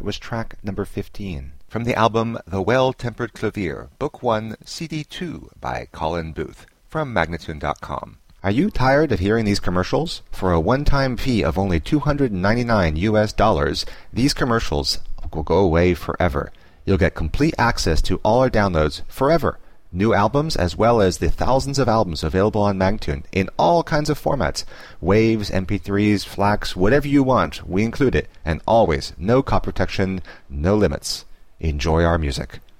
That was track number 15 from the album The Well-Tempered Clavier, Book 1, CD 2 by Colin Booth from Magnatune.com. Are you tired of hearing these commercials? For a one-time fee of only $299, these commercials will go away forever. You'll get complete access to all our downloads forever. New albums as well as the thousands of albums available on Magnatune in all kinds of formats. Waves, MP3s, FLACs, whatever you want, we include it. And always, no copy protection, no limits. Enjoy our music.